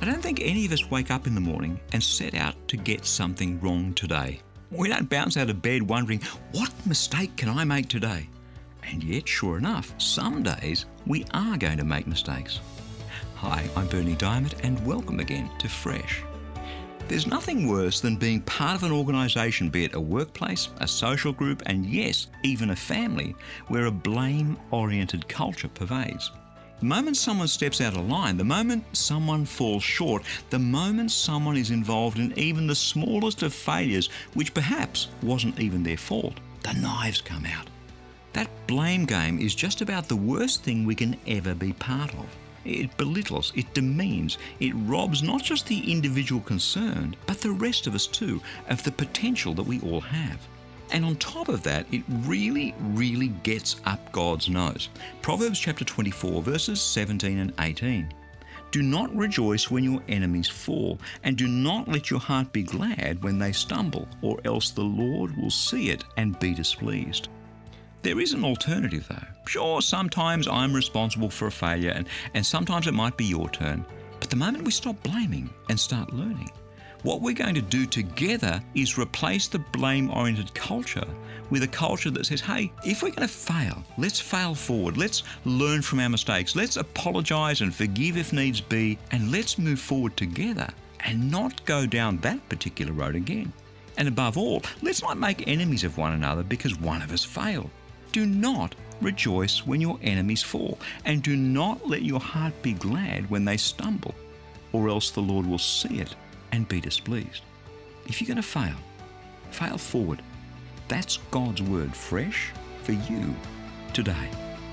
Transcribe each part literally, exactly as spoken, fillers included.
I don't think any of us wake up in the morning and set out to get something wrong today. We don't bounce out of bed wondering, what mistake can I make today? And yet, sure enough, some days we are going to make mistakes. Hi, I'm Berni Dymet and welcome again to Fresh. There's nothing worse than being part of an organisation, be it a workplace, a social group, and yes, even a family, where a blame-oriented culture pervades. The moment someone steps out of line, the moment someone falls short, the moment someone is involved in even the smallest of failures, which perhaps wasn't even their fault, the knives come out. That blame game is just about the worst thing we can ever be part of. It belittles, it demeans, it robs not just the individual concerned, but the rest of us too, of the potential that we all have. And on top of that, it really, really gets up God's nose. Proverbs chapter twenty-four, verses seventeen and eighteen. Do not rejoice when your enemies fall, and do not let your heart be glad when they stumble, or else the Lord will see it and be displeased. There is an alternative though. Sure, sometimes I'm responsible for a failure and, and sometimes it might be your turn. But the moment we stop blaming and start learning, what we're going to do together is replace the blame-oriented culture with a culture that says, hey, if we're going to fail, let's fail forward. Let's learn from our mistakes. Let's apologise and forgive if needs be, and let's move forward together and not go down that particular road again. And above all, let's not make enemies of one another because one of us failed. Do not rejoice when your enemies fall, and do not let your heart be glad when they stumble, or else the Lord will see it and be displeased. If you're going to fail, fail forward. That's God's word fresh for you today.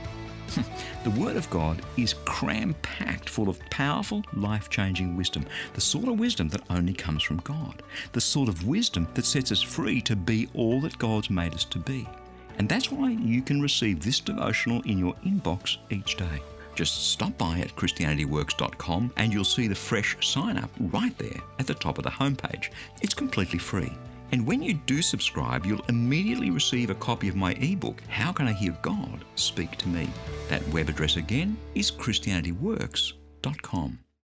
The Word of God is cram-packed full of powerful, life-changing wisdom, the sort of wisdom that only comes from God, the sort of wisdom that sets us free to be all that God's made us to be. And that's why you can receive this devotional in your inbox each day. Just stop by at Christianity Works dot com and you'll see the fresh sign-up right there at the top of the homepage. It's completely free. And when you do subscribe, you'll immediately receive a copy of my ebook, How Can I Hear God Speak to Me? That web address again is Christianity Works dot com.